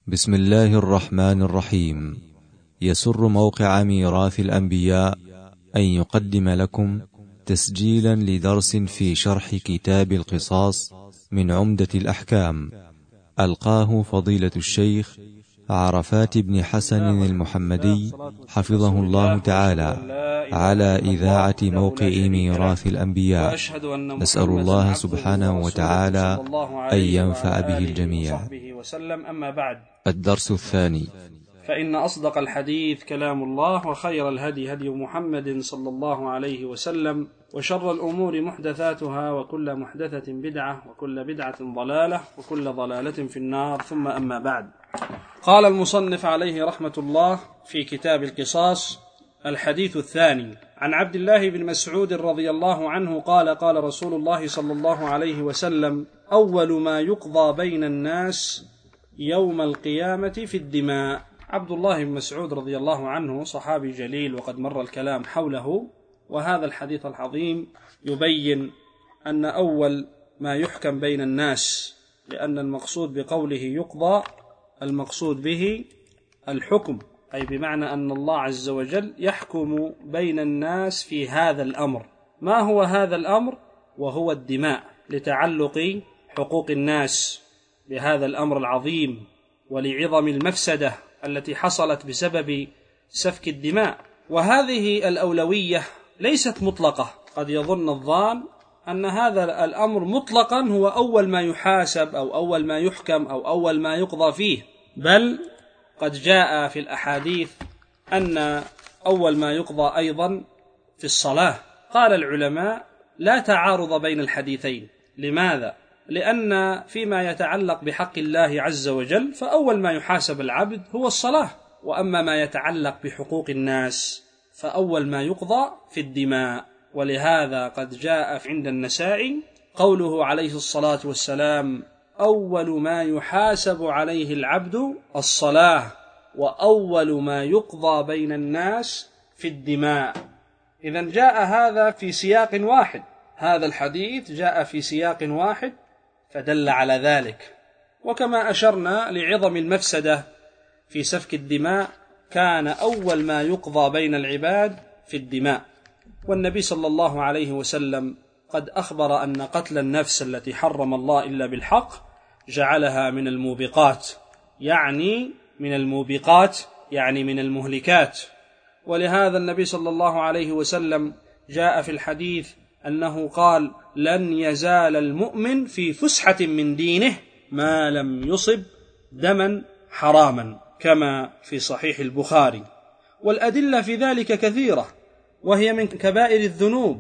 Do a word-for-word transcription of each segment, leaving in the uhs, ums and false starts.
بسم الله الرحمن الرحيم. يسر موقع ميراث الأنبياء أن يقدم لكم تسجيلا لدرس في شرح كتاب القصاص من عمدة الأحكام، ألقاه فضيلة الشيخ عرفات بن حسن المحمدي حفظه الله تعالى على إذاعة موقع ميراث الأنبياء. نسأل الله سبحانه وتعالى أن ينفع به الجميع. أما بعد، الدرس الثاني. فإن أصدق الحديث كلام الله، وخير الهدي هدي محمد صلى الله عليه وسلم، وشر الأمور محدثاتها، وكل محدثة بدعة، وكل بدعة ضلالة، وكل ضلالة في النار. ثم أما بعد، قال المصنف عليه رحمة الله في كتاب القصاص: الحديث الثاني، عن عبد الله بن مسعود رضي الله عنه قال: قال رسول الله صلى الله عليه وسلم: أول ما يقضى بين الناس يوم القيامة في الدماء. عبد الله بن مسعود رضي الله عنه صحابي جليل، وقد مر الكلام حوله، وهذا الحديث العظيم يبين أن أول ما يحكم بين الناس، لأن المقصود بقوله يقضى المقصود به الحكم، أي بمعنى أن الله عز وجل يحكم بين الناس في هذا الأمر. ما هو هذا الأمر؟ وهو الدماء، لتعلق حقوق الناس بهذا الأمر العظيم، ولعظم المفسدة التي حصلت بسبب سفك الدماء. وهذه الأولوية ليست مطلقة. قد يظن الظان أن هذا الأمر مطلقا هو أول ما يحاسب أو أول ما يحكم أو أول ما يقضى فيه، بل قد جاء في الأحاديث أن أول ما يقضى أيضا في الصلاة. قال العلماء: لا تعارض بين الحديثين. لماذا؟ لأن فيما يتعلق بحق الله عز وجل فأول ما يحاسب العبد هو الصلاة، وأما ما يتعلق بحقوق الناس فأول ما يقضى في الدماء. ولهذا قد جاء عند النسائي قوله عليه الصلاة والسلام: أول ما يحاسب عليه العبد الصلاة، وأول ما يقضى بين الناس في الدماء. إذن جاء هذا في سياق واحد، هذا الحديث جاء في سياق واحد فدل على ذلك. وكما أشرنا لعظم المفسدة في سفك الدماء، كان أول ما يقضى بين العباد في الدماء. والنبي صلى الله عليه وسلم قد أخبر أن قتل النفس التي حرم الله إلا بالحق جعلها من الموبقات، يعني من الموبقات يعني من المهلكات. ولهذا النبي صلى الله عليه وسلم جاء في الحديث أنه قال: لن يزال المؤمن في فسحة من دينه ما لم يصب دما حراما، كما في صحيح البخاري. والأدلة في ذلك كثيرة، وهي من كبائر الذنوب،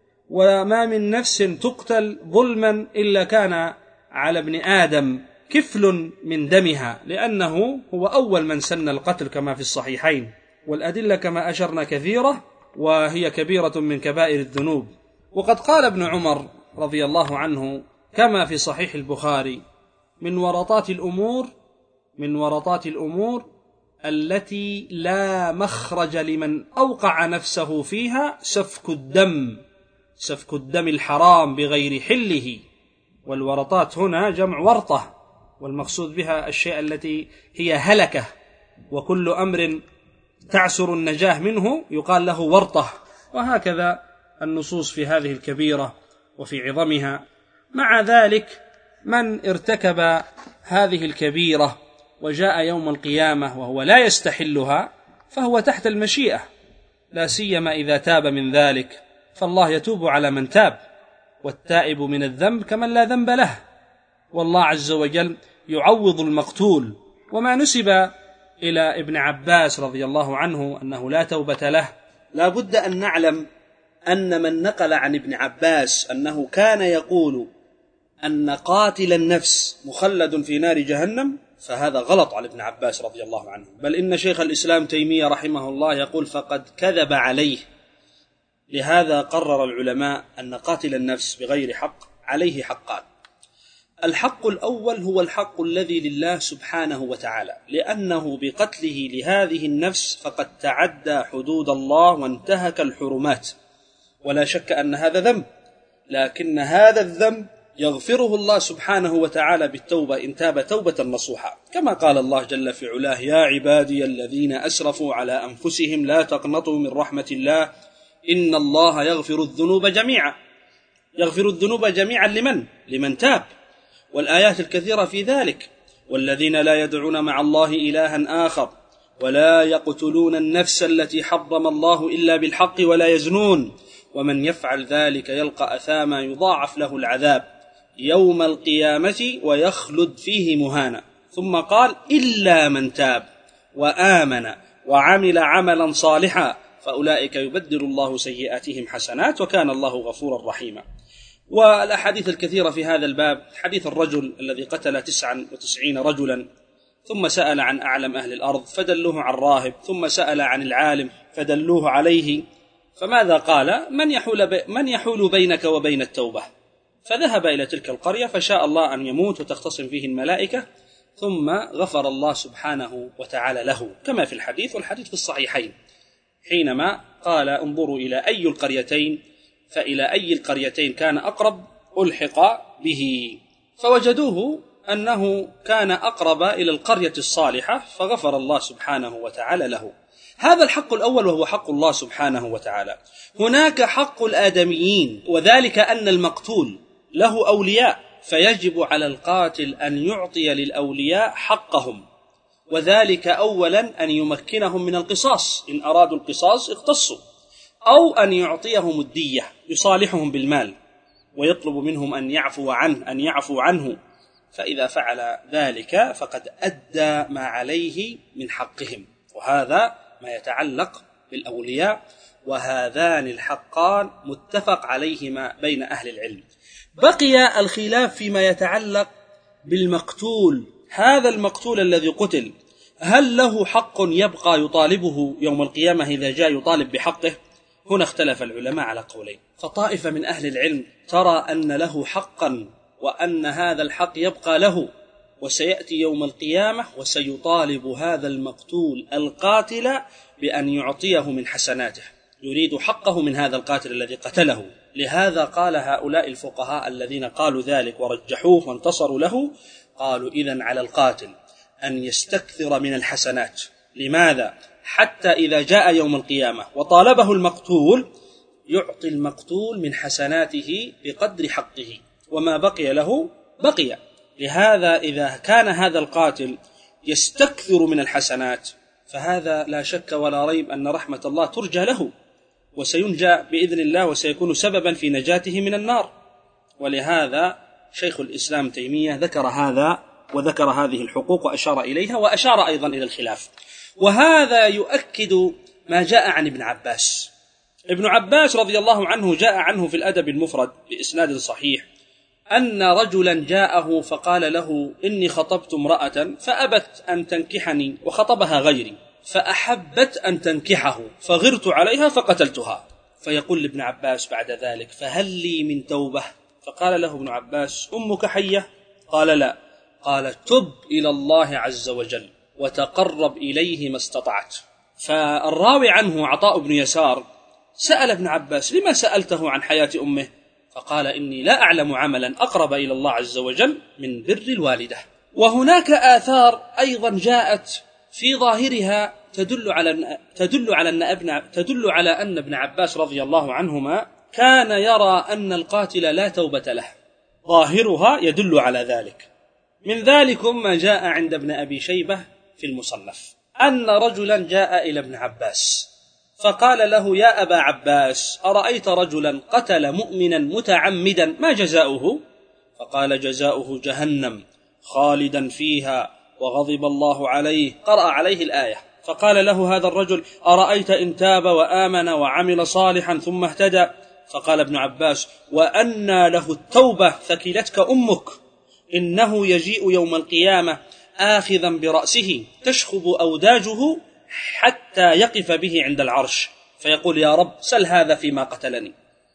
وما من نفس تقتل ظلما إلا كان على ابن آدم كفل من دمها، لأنه هو أول من سن القتل كما في الصحيحين. والأدلة كما أشرنا كثيرة، وهي كبيرة من كبائر الذنوب. وقد قال ابن عمر رضي الله عنه كما في صحيح البخاري: من ورطات الأمور من ورطات الأمور التي لا مخرج لمن أوقع نفسه فيها سفك الدم، سفك الدم الحرام بغير حله. والورطات هنا جمع ورطة، والمقصود بها الشيء التي هي هلكة، وكل أمر تعسر النجاة منه يقال له ورطة. وهكذا النصوص في هذه الكبيرة وفي عظمها. مع ذلك من ارتكب هذه الكبيرة وجاء يوم القيامة وهو لا يستحلها فهو تحت المشيئة، لا سيما إذا تاب من ذلك، فالله يتوب على من تاب، والتائب من الذنب كمن لا ذنب له. والله عز وجل يعوض المقتول. وما نسب إلى ابن عباس رضي الله عنه أنه لا توبة له، لا بد أن نعلم أن من نقل عن ابن عباس أنه كان يقول أن قاتل النفس مخلد في نار جهنم، فهذا غلط على ابن عباس رضي الله عنه. بل إن شيخ الإسلام تيمية رحمه الله يقول: فقد كذب عليه. لهذا قرر العلماء أن قاتل النفس بغير حق عليه حقان. الحق الأول هو الحق الذي لله سبحانه وتعالى، لأنه بقتله لهذه النفس فقد تعدى حدود الله وانتهك الحرمات، ولا شك أن هذا ذنب، لكن هذا الذنب يغفره الله سبحانه وتعالى بالتوبة إن تاب توبة نصوحا، كما قال الله جل في علاه: يا عبادي الذين أسرفوا على أنفسهم لا تقنطوا من رحمة الله إن الله يغفر الذنوب جميعا. يغفر الذنوب جميعا لمن؟ لمن تاب، والآيات الكثيرة في ذلك: والذين لا يدعون مع الله إلها آخر ولا يقتلون النفس التي حرم الله إلا بالحق ولا يزنون ومن يفعل ذلك يلقى أثاما يضاعف له العذاب يوم القيامة ويخلد فيه مهانا. ثم قال: إلا من تاب وآمن وعمل عملا صالحا فأولئك يبدل الله سيئاتهم حسنات وكان الله غفورا رحيما. والأحاديث الكثيرة في هذا الباب: حديث الرجل الذي قتل تسعا وتسعين رجلا ثم سأل عن أعلم أهل الأرض فدلوه عن راهب، ثم سأل عن العالم فدلوه عليه، فماذا قال؟ من يحول, بي من يحول بينك وبين التوبة؟ فذهب إلى تلك القرية فشاء الله أن يموت وتختصم فيه الملائكة، ثم غفر الله سبحانه وتعالى له، كما في الحديث، والحديث في الصحيحين، حينما قال: انظروا إلى أي القريتين فإلى أي القريتين كان أقرب ألحق به، فوجدوه أنه كان أقرب إلى القرية الصالحة فغفر الله سبحانه وتعالى له. هذا الحق الأول وهو حق الله سبحانه وتعالى. هناك حق الآدميين، وذلك أن المقتول له أولياء، فيجب على القاتل أن يعطي للأولياء حقهم، وذلك أولا أن يمكنهم من القصاص إن أرادوا القصاص اختصوا، أو أن يعطيهم الدية يصالحهم بالمال ويطلب منهم أن يعفو عنه أن يعفو عنه فإذا فعل ذلك فقد أدى ما عليه من حقهم. وهذا ما يتعلق بالأولياء، وهذان الحقان متفق عليهما بين أهل العلم. بقي الخلاف فيما يتعلق بالمقتول. هذا المقتول الذي قتل هل له حق يبقى يطالبه يوم القيامة إذا جاء يطالب بحقه؟ هنا اختلف العلماء على قولين، فطائفة من أهل العلم ترى أن له حقا وأن هذا الحق يبقى له، وسيأتي يوم القيامة وسيطالب هذا المقتول القاتل بأن يعطيه من حسناته، يريد حقه من هذا القاتل الذي قتله. لهذا قال هؤلاء الفقهاء الذين قالوا ذلك ورجحوه وانتصروا له، قالوا: إذن على القاتل أن يستكثر من الحسنات. لماذا؟ حتى إذا جاء يوم القيامة وطالبه المقتول يعطي المقتول من حسناته بقدر حقه، وما بقي له بقي. لهذا إذا كان هذا القاتل يستكثر من الحسنات فهذا لا شك ولا ريب أن رحمة الله ترجى له، وسينجى بإذن الله وسيكون سببا في نجاته من النار. ولهذا شيخ الإسلام تيمية ذكر هذا وذكر هذه الحقوق وأشار إليها، وأشار أيضا إلى الخلاف. وهذا يؤكد ما جاء عن ابن عباس. ابن عباس رضي الله عنه جاء عنه في الأدب المفرد بإسناد صحيح أن رجلا جاءه فقال له: إني خطبت امرأة فأبت أن تنكحني وخطبها غيري، فأحبت أن تنكحه فغرت عليها فقتلتها. فيقول لابن عباس بعد ذلك: فهل لي من توبة؟ فقال له ابن عباس: أمك حية؟ قال: لا. قال: تب إلى الله عز وجل وتقرب إليه ما استطعت. فالراوي عنه عطاء بن يسار سأل ابن عباس: لما سألته عن حياة أمه؟ فقال: إني لا أعلم عملا أقرب إلى الله عز وجل من بر الوالدة. وهناك آثار أيضا جاءت في ظاهرها تدل على تدل على أن ابن تدل على أن ابن عباس رضي الله عنهما كان يرى أن القاتل لا توبة له، ظاهرها يدل على ذلك. من ذلكم ما جاء عند ابن أبي شيبة في المصنف أن رجلا جاء إلى ابن عباس فقال له: يا أبا عباس، أرأيت رجلا قتل مؤمنا متعمدا ما جزاؤه؟ فقال: جزاؤه جهنم خالدا فيها وغضب الله عليه. قرأ عليه الآية. فقال له هذا الرجل: أرأيت إن تاب وآمن وعمل صالحا ثم اهتدى؟ فقال ابن عباس: وأنى له التوبة ثكلتك أمك، إنه يجيء يوم القيامة آخذا برأسه تشخب أوداجه حتى يقف به عند العرش فيقول: يا رب سل هذا فيما قتلني.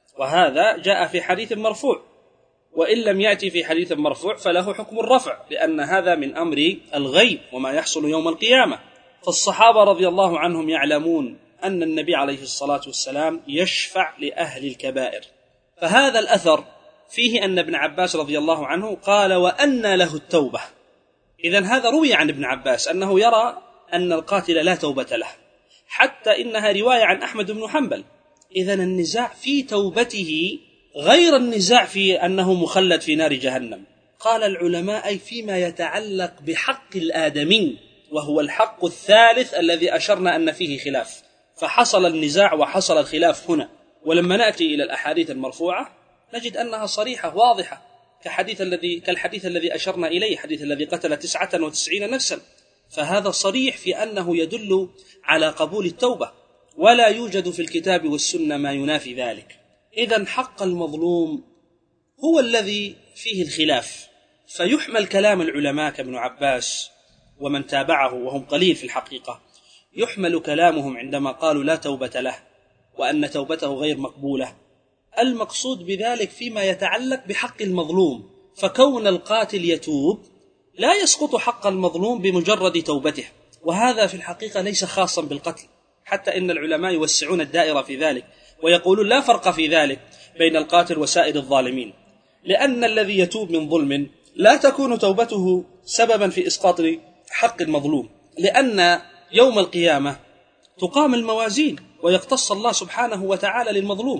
وهذا جاء في حديث مرفوع، وإن لم يأتي في حديث مرفوع فله حكم الرفع، لأن هذا من أمر الغيب وما يحصل يوم القيامة. فالصحابة رضي الله عنهم يعلمون أن النبي عليه الصلاة والسلام يشفع لأهل الكبائر. فهذا الأثر فيه أن ابن عباس رضي الله عنه قال وأن له التوبة. إذن هذا روي عن ابن عباس أنه يرى أن القاتل لا توبة له، حتى إنها رواية عن أحمد بن حنبل. إذن النزاع في توبته غير النزاع في أنه مخلد في نار جهنم. قال العلماء أي فيما يتعلق بحق الآدمي، وهو الحق الثالث الذي أشرنا أن فيه خلاف، فحصل النزاع وحصل الخلاف هنا. ولما نأتي إلى الأحاديث المرفوعة نجد أنها صريحة واضحة، كحديث الذي كالحديث الذي أشرنا إليه، حديث الذي قتل تسعة وتسعين نفسا، فهذا صريح في أنه يدل على قبول التوبة، ولا يوجد في الكتاب والسنة ما ينافي ذلك. إذن حق المظلوم هو الذي فيه الخلاف، فيحمل كلام العلماء كابن عباس ومن تابعه وهم قليل في الحقيقة، يحمل كلامهم عندما قالوا لا توبة له وأن توبته غير مقبولة، المقصود بذلك فيما يتعلق بحق المظلوم، فكون القاتل يتوب لا يسقط حق المظلوم بمجرد توبته، وهذا في الحقيقة ليس خاصا بالقتل، حتى إن العلماء يوسعون الدائرة في ذلك ويقولون لا فرق في ذلك بين القاتل وسائر الظالمين، لأن الذي يتوب من ظلم لا تكون توبته سببا في إسقاط حق المظلوم، لأن يوم القيامة تقام الموازين ويقتص الله سبحانه وتعالى للمظلوم،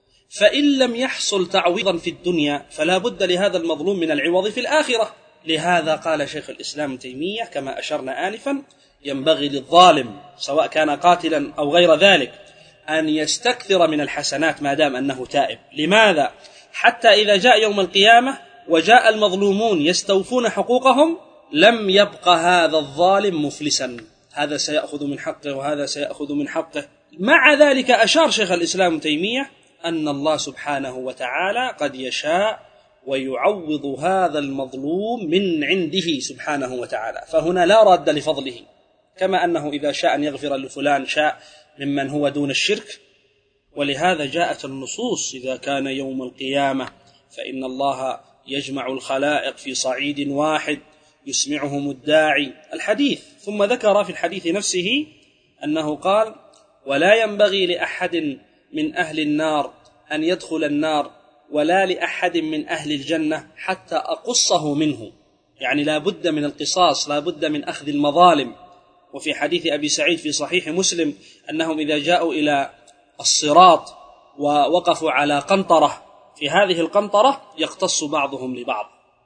فإن لم يحصل تعويضا في الدنيا فلا بد لهذا المظلوم من العوض في الآخرة. لهذا قال شيخ الإسلام ابن تيمية كما أشرنا آنفا ينبغي للظالم سواء كان قاتلا أو غير ذلك أن يستكثر من الحسنات ما دام أنه تائب. لماذا؟ حتى إذا جاء يوم القيامة وجاء المظلومون يستوفون حقوقهم لم يبق هذا الظالم مفلسا، هذا سيأخذ من حقه وهذا سيأخذ من حقه. مع ذلك أشار شيخ الإسلام ابن تيمية أن الله سبحانه وتعالى قد يشاء ويعوض هذا المظلوم من عنده سبحانه وتعالى، فهنا لا راد لفضله، كما أنه إذا شاء أن يغفر لفلان شاء ممن هو دون الشرك. ولهذا جاءت النصوص إذا كان يوم القيامة فإن الله يجمع الخلائق في صعيد واحد يسمعهم الداعي الحديث، ثم ذكر في الحديث نفسه أنه قال ولا ينبغي لأحد من أهل النار أن يدخل النار ولا لأحد من أهل الجنة حتى أقصه منه، يعني لا بد من القصاص، لا بد من أخذ المظالم. وفي حديث أبي سعيد في صحيح مسلم أنهم إذا جاءوا إلى الصراط ووقفوا على قنطرة، في هذه القنطرة يقتص بعضهم لبعض،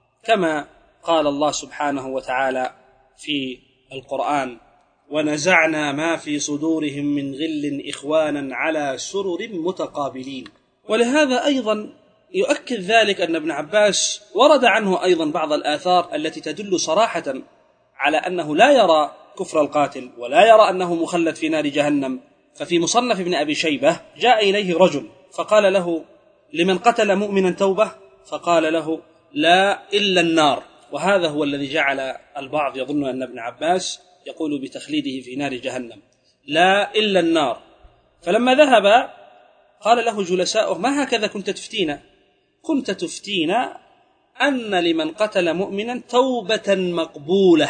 كما قال الله سبحانه وتعالى في القرآن ونزعنا ما في صدورهم من غل إخوانا على سرر متقابلين. ولهذا أيضا يؤكد ذلك أن ابن عباس ورد عنه أيضا بعض الآثار التي تدل صراحة على أنه لا يرى كفر القاتل ولا يرى أنه مخلد في نار جهنم. ففي مصنف ابن أبي شيبة جاء إليه رجل فقال له لمن قتل مؤمنا توبة؟ فقال له لا إلا النار. وهذا هو الذي جعل البعض يظن أن ابن عباس يقول بتخليده في نار جهنم، لا إلا النار. فلما ذهب قال له جلساؤه ما هكذا كنت تفتينا؟ كنت تفتينا أن لمن قتل مؤمنا توبة مقبولة،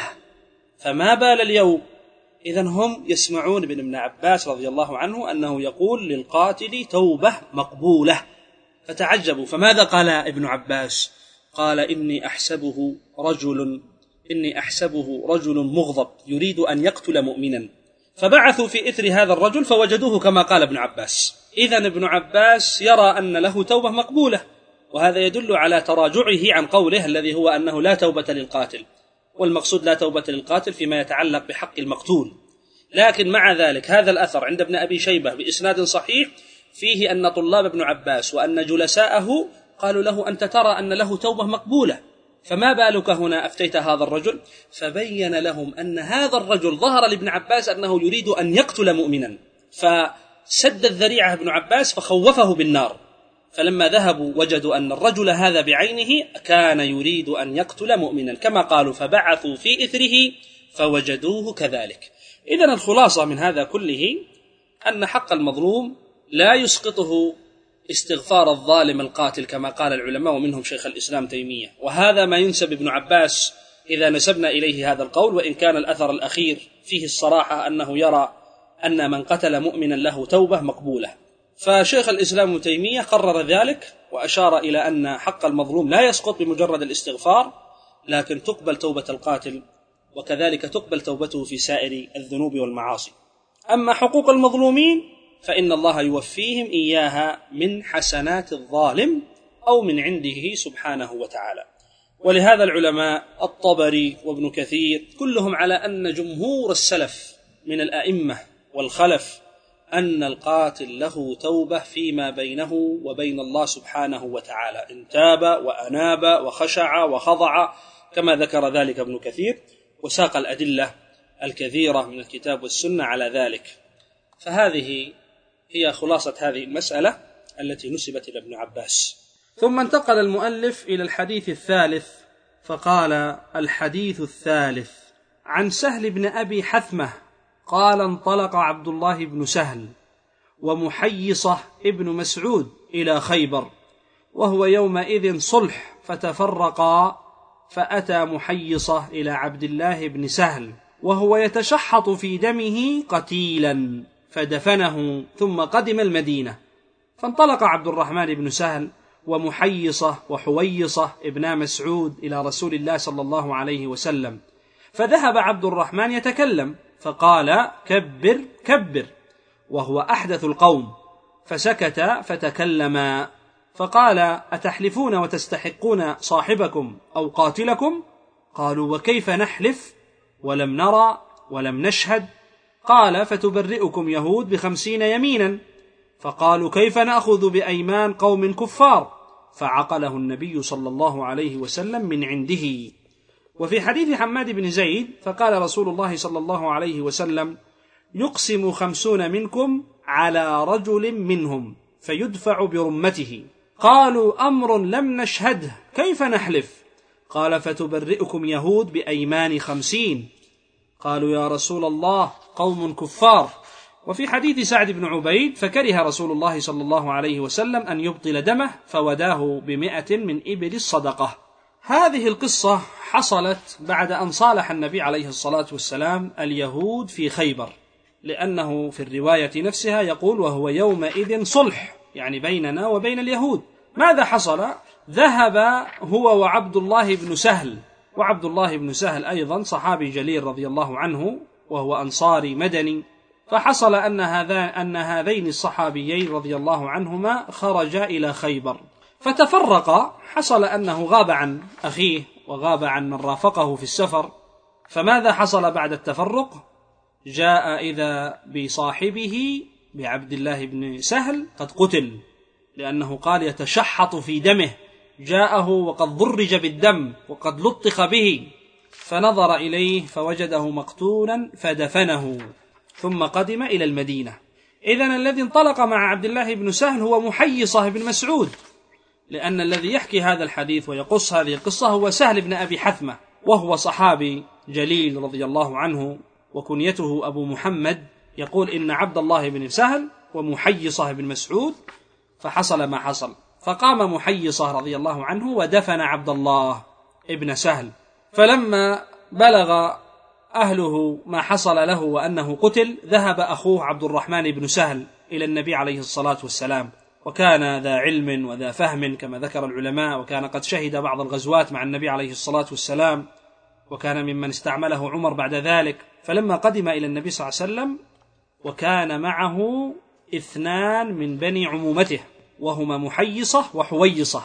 فما بال اليوم؟ إذن هم يسمعون من ابن عباس رضي الله عنه أنه يقول للقاتل توبة مقبولة، فتعجبوا. فماذا قال ابن عباس؟ قال إني أحسبه رجل إني أحسبه رجل مغضب يريد أن يقتل مؤمنا، فبعثوا في إثر هذا الرجل فوجدوه كما قال ابن عباس. إذن ابن عباس يرى أن له توبة مقبولة، وهذا يدل على تراجعه عن قوله الذي هو أنه لا توبة للقاتل، والمقصود لا توبة للقاتل فيما يتعلق بحق المقتول. لكن مع ذلك هذا الأثر عند ابن أبي شيبة بإسناد صحيح فيه أن طلاب ابن عباس وأن جلساءه قالوا له أنت ترى أن له توبة مقبولة، فما بالك هنا أفتيت هذا الرجل؟ فبين لهم أن هذا الرجل ظهر لابن عباس أنه يريد أن يقتل مؤمنا، فسد الذريعة ابن عباس فخوفه بالنار. فلما ذهبوا وجدوا أن الرجل هذا بعينه كان يريد أن يقتل مؤمنا كما قالوا، فبعثوا في إثره فوجدوه كذلك. إذن الخلاصة من هذا كله أن حق المظلوم لا يسقطه استغفار الظالم القاتل كما قال العلماء ومنهم شيخ الإسلام تيمية، وهذا ما ينسب ابن عباس إذا نسبنا إليه هذا القول، وإن كان الأثر الأخير فيه الصراحة أنه يرى أن من قتل مؤمنا له توبة مقبولة. فشيخ الإسلام تيمية قرر ذلك وأشار إلى أن حق المظلوم لا يسقط بمجرد الاستغفار، لكن تقبل توبة القاتل، وكذلك تقبل توبته في سائر الذنوب والمعاصي. أما حقوق المظلومين فإن الله يوفيهم إياها من حسنات الظالم أو من عنده سبحانه وتعالى. ولهذا العلماء الطبري وابن كثير كلهم على أن جمهور السلف من الأئمة والخلف أن القاتل له توبة فيما بينه وبين الله سبحانه وتعالى، إن تاب وأناب وخشع وخضع كما ذكر ذلك ابن كثير، وساق الأدلة الكثيرة من الكتاب والسنة على ذلك. فهذه هي خلاصة هذه المسألة التي نسبت إلى ابن عباس. ثم انتقل المؤلف إلى الحديث الثالث فقال: الحديث الثالث عن سهل بن أبي حثمة قال: انطلق عبد الله بن سهل ومحيصة ابن مسعود إلى خيبر، وهو يومئذ صلح، فتفرقا، فأتى محيصة إلى عبد الله بن سهل وهو يتشحط في دمه قتيلا، فدفنه، ثم قدم المدينة. فانطلق عبد الرحمن بن سهل ومحيصة وحويصة ابن مسعود إلى رسول الله صلى الله عليه وسلم، فذهب عبد الرحمن يتكلم فقال: كبر كبر، وهو أحدث القوم، فسكت فتكلما، فقال: أتحلفون وتستحقون صاحبكم أو قاتلكم؟ قالوا: وكيف نحلف ولم نرى ولم نشهد؟ قال: فتبرئكم يهود بخمسين يمينا. فقالوا: كيف نأخذ بأيمان قوم كفار؟ فعقله النبي صلى الله عليه وسلم من عنده. وفي حديث حماد بن زيد فقال رسول الله صلى الله عليه وسلم: يقسم خمسون منكم على رجل منهم فيدفع برمته. قالوا: أمر لم نشهده، كيف نحلف؟ قال: فتبرئكم يهود بأيمان خمسين. قالوا: يا رسول الله، قوم كفار. وفي حديث سعد بن عبيد فكره رسول الله صلى الله عليه وسلم أن يبطل دمه فوداه بمئة من إبل الصدقة. هذه القصة حصلت بعد أن صالح النبي عليه الصلاة والسلام اليهود في خيبر، لأنه في الرواية نفسها يقول: وهو يومئذ صلح، يعني بيننا وبين اليهود. ماذا حصل؟ ذهب هو وعبد الله بن سهل، وعبد الله بن سهل أيضا صحابي جليل رضي الله عنه، وهو أنصاري مدني. فحصل أن هذا أن هذين الصحابيين رضي الله عنهما خرجا إلى خيبر فتفرقا. حصل أنه غاب عن أخيه وغاب عن من رافقه في السفر. فماذا حصل بعد التفرق؟ جاء إذا بصاحبه بعبد الله بن سهل قد قتل، لأنه قال يتشحط في دمه، جاءه وقد ضرج بالدم وقد لطخ به، فنظر إليه فوجده مقتولا فدفنه، ثم قدم إلى المدينة. إذن الذي انطلق مع عبد الله بن سهل هو محيصة بن مسعود، لأن الذي يحكي هذا الحديث ويقص هذه القصة هو سهل بن أبي حثمة، وهو صحابي جليل رضي الله عنه، وكنيته أبو محمد. يقول: إن عبد الله بن سهل ومحيصة بن مسعود، فحصل ما حصل، فقام محيصة رضي الله عنه ودفن عبد الله ابن سهل. فلما بلغ أهله ما حصل له وأنه قتل، ذهب أخوه عبد الرحمن بن سهل إلى النبي عليه الصلاة والسلام، وكان ذا علم وذا فهم كما ذكر العلماء، وكان قد شهد بعض الغزوات مع النبي عليه الصلاة والسلام، وكان ممن استعمله عمر بعد ذلك. فلما قدم إلى النبي صلى الله عليه وسلم وكان معه اثنان من بني عمومته، وهما محيصة وحويصة،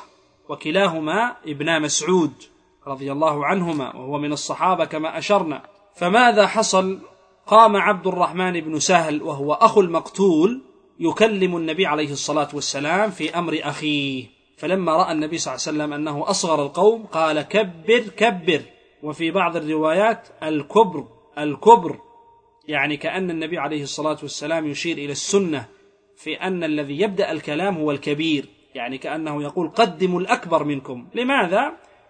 وكلاهما ابن مسعود رضي الله عنهما، وهو من الصحابة كما أشرنا. فماذا حصل؟ قام عبد الرحمن بن سهل وهو أخو المقتول يكلم النبي عليه الصلاة والسلام في أمر أخيه. فلما رأى النبي صلى الله عليه وسلم أنه أصغر القوم قال: كبر كبر. وفي بعض الروايات الكبر الكبر، يعني كأن النبي عليه الصلاة والسلام يشير إلى السنة في أن الذي يبدأ الكلام هو الكبير، يعني كأنه يقول: قدموا الأكبر منكم. لماذا؟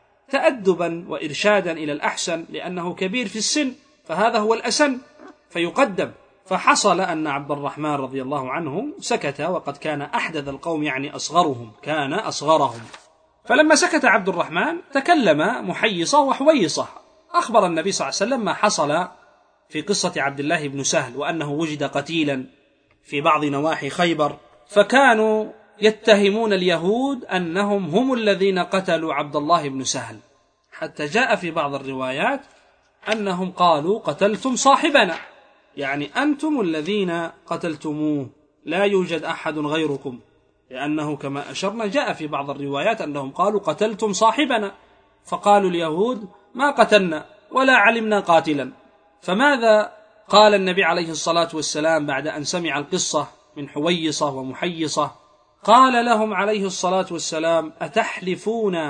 تأدبا وإرشادا إلى الأحسن، لأنه كبير في السن، فهذا هو الأسن فيقدم. فحصل أن عبد الرحمن رضي الله عنه سكت، وقد كان أحدث القوم، يعني أصغرهم، كان أصغرهم. فلما سكت عبد الرحمن تكلم محيصة وحويصة، أخبر النبي صلى الله عليه وسلم ما حصل في قصة عبد الله بن سهل، وأنه وجد قتيلا في بعض نواحي خيبر. فكانوا يتهمون اليهود أنهم هم الذين قتلوا عبد الله بن سهل، حتى جاء في بعض الروايات أنهم قالوا قتلتم صاحبنا، يعني أنتم الذين قتلتموه، لا يوجد أحد غيركم، لأنه كما أشرنا جاء في بعض الروايات أنهم قالوا قتلتم صاحبنا، فقالوا اليهود ما قتلنا ولا علمنا قاتلا. فماذا قال النبي عليه الصلاة والسلام بعد أن سمع القصة من حويصة ومحيصة؟ قال لهم عليه الصلاة والسلام: أتحلفون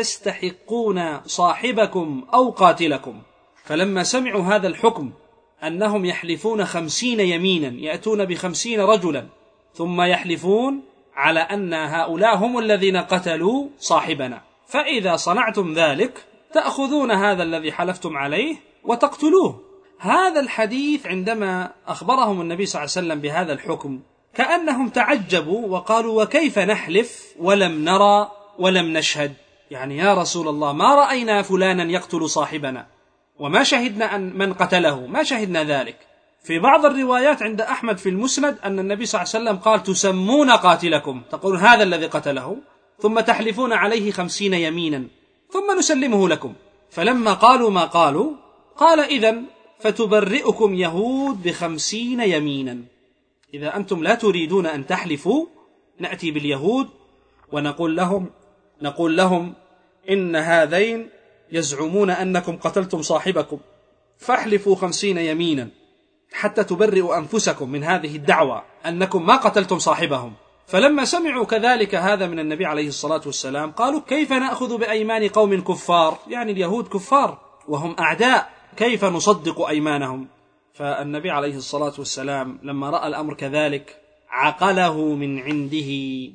وتستحقون صاحبكم أو قاتلكم؟ فلما سمعوا هذا الحكم أنهم يحلفون خمسين يمينا، يأتون بخمسين رجلا ثم يحلفون على أن هؤلاء هم الذين قتلوا صاحبنا، فإذا صنعتم ذلك تأخذون هذا الذي حلفتم عليه وتقتلوه. هذا الحديث عندما أخبرهم النبي صلى الله عليه وسلم بهذا الحكم كأنهم تعجبوا وقالوا: وكيف نحلف ولم نرى ولم نشهد؟ يعني يا رسول الله ما رأينا فلانا يقتل صاحبنا وما شهدنا أن من قتله، ما شهدنا ذلك. في بعض الروايات عند أحمد في المسند أن النبي صلى الله عليه وسلم قال: تسمون قاتلكم، تقولون هذا الذي قتله، ثم تحلفون عليه خمسين يمينا ثم نسلمه لكم. فلما قالوا ما قالوا قال: إذن فتبرئكم يهود بخمسين يمينا، إذا أنتم لا تريدون أن تحلفوا نأتي باليهود ونقول لهم نقول لهم إن هذين يزعمون أنكم قتلتم صاحبكم، فاحلفوا خمسين يمينا حتى تبرئوا أنفسكم من هذه الدعوة أنكم ما قتلتم صاحبهم. فلما سمعوا كذلك هذا من النبي عليه الصلاة والسلام قالوا: كيف نأخذ بأيمان قوم كفار؟ يعني اليهود كفار وهم أعداء، كيف نصدق أيمانهم؟ فالنبي عليه الصلاة والسلام لما رأى الأمر كذلك عقله من عنده،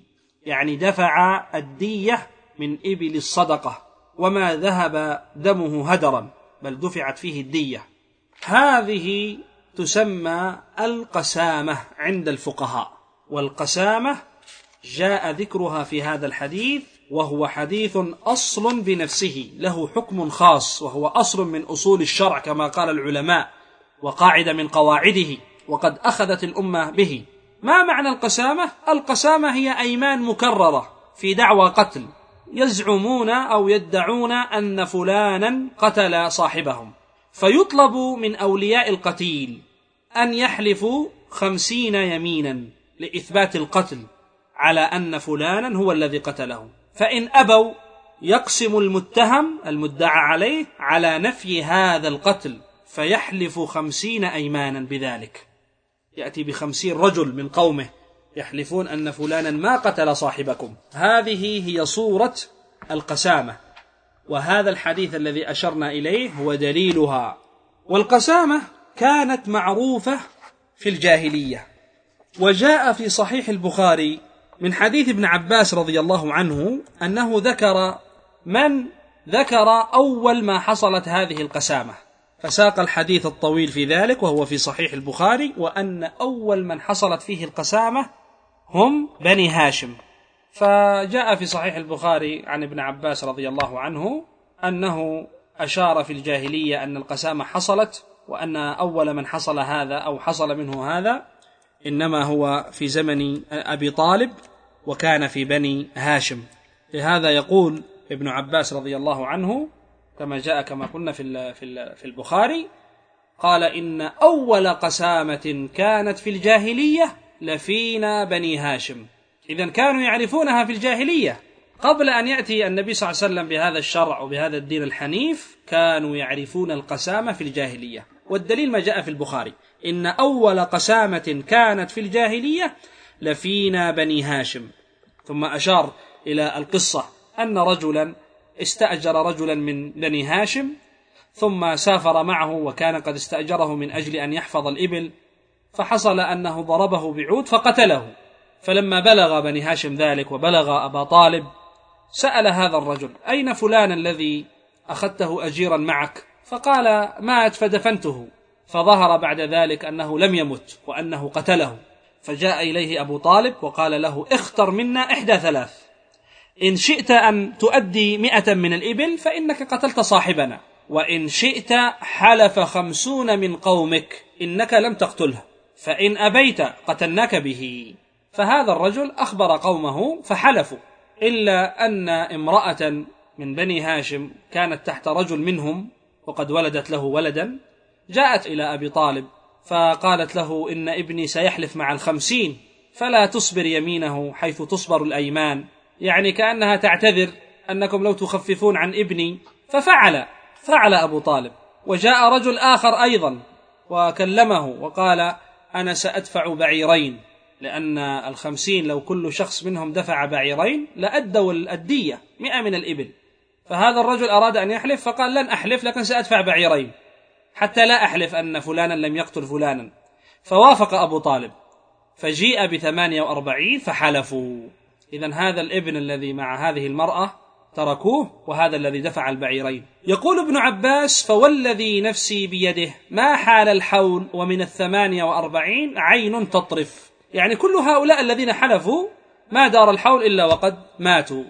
يعني دفع الدية من إبل الصدقة، وما ذهب دمه هدرا بل دفعت فيه الدية. هذه تسمى القسامة عند الفقهاء، والقسامة جاء ذكرها في هذا الحديث، وهو حديث أصل بنفسه له حكم خاص، وهو أصل من أصول الشرع كما قال العلماء، وقاعدة من قواعده، وقد أخذت الأمة به. ما معنى القسامة؟ القسامة هي أيمان مكررة في دعوى قتل، يزعمون أو يدعون أن فلانا قتل صاحبهم، فيطلب من أولياء القتيل أن يحلفوا خمسين يمينا لإثبات القتل على أن فلانا هو الذي قتله، فإن أبوا يقسم المتهم المدعى عليه على نفي هذا القتل، فيحلف خمسين أيمانا بذلك، يأتي بخمسين رجل من قومه يحلفون أن فلانا ما قتل صاحبكم. هذه هي صورة القسامة، وهذا الحديث الذي أشرنا إليه هو دليلها. والقسامة كانت معروفة في الجاهلية، وجاء في صحيح البخاري من حديث ابن عباس رضي الله عنه أنه ذكر من ذكر أول ما حصلت هذه القسامة، فساق الحديث الطويل في ذلك وهو في صحيح البخاري، وأن أول من حصلت فيه القسامة هم بني هاشم. فجاء في صحيح البخاري عن ابن عباس رضي الله عنه أنه أشار في الجاهلية أن القسامة حصلت، وأن أول من حصل هذا أو حصل منه هذا إنما هو في زمن أبي طالب، وكان في بني هاشم. لهذا يقول ابن عباس رضي الله عنه كما جاء كما قلنا في في البخاري، قال: إن أول قسامة كانت في الجاهلية لفينا بني هاشم. إذن كانوا يعرفونها في الجاهلية قبل أن يأتي النبي صلى الله عليه وسلم بهذا الشرع وبهذا الدين الحنيف، كانوا يعرفون القسامة في الجاهلية. والدليل ما جاء في البخاري: إن أول قسامة كانت في الجاهلية لفينا بني هاشم. ثم أشار إلى القصة أن رجلا استأجر رجلا من بني هاشم ثم سافر معه، وكان قد استأجره من أجل أن يحفظ الإبل، فحصل أنه ضربه بعود فقتله. فلما بلغ بني هاشم ذلك وبلغ أبا طالب سأل هذا الرجل: أين فلان الذي أخذته أجيرا معك؟ فقال: مات فدفنته. فظهر بعد ذلك أنه لم يمت وأنه قتله، فجاء إليه أبو طالب وقال له: اختر منا إحدى ثلاث، إن شئت أن تؤدي مئة من الإبل فإنك قتلت صاحبنا، وإن شئت حلف خمسون من قومك إنك لم تقتله، فإن أبيت قتلناك به. فهذا الرجل أخبر قومه فحلفوا، إلا أن امرأة من بني هاشم كانت تحت رجل منهم وقد ولدت له ولدا، جاءت إلى أبي طالب فقالت له: إن ابني سيحلف مع الخمسين فلا تصبر يمينه حيث تصبر الأيمان، يعني كأنها تعتذر أنكم لو تخففون عن ابني. ففعل فعل أبو طالب. وجاء رجل آخر أيضا وكلمه وقال: أنا سأدفع بعيرين، لأن الخمسين لو كل شخص منهم دفع بعيرين لأدوا الأدية مئة من الإبل. فهذا الرجل أراد أن يحلف فقال: لن أحلف لكن سأدفع بعيرين حتى لا أحلف أن فلانا لم يقتل فلانا. فوافق أبو طالب، فجيء بثمانية وأربعين فحلفوا. إذن هذا الابن الذي مع هذه المرأة تركوه، وهذا الذي دفع البعيرين. يقول ابن عباس: فوالذي نفسي بيده ما حال الحول ومن الثمانية وأربعين عين تطرف، يعني كل هؤلاء الذين حلفوا ما دار الحول إلا وقد ماتوا،